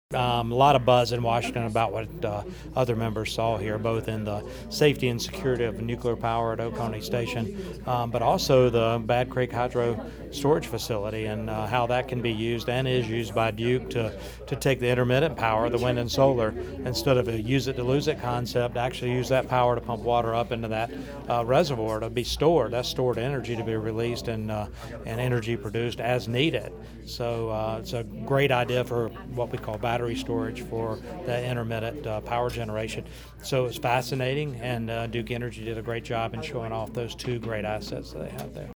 A lot of buzz in Washington about what other members saw here, both in the safety and security of nuclear power at Oconee Station, but also the Bad Creek Hydro Storage Facility and how that can be used and is used by Duke to take the intermittent power, the wind and solar, instead of a use it to lose it concept, actually use that power to pump water up into that reservoir to be stored. That's stored energy to be released and energy produced as needed. So it's a great idea for what we call battery storage for the intermittent power generation. So it's fascinating, and Duke Energy did a great job in showing off those two great assets that they have there.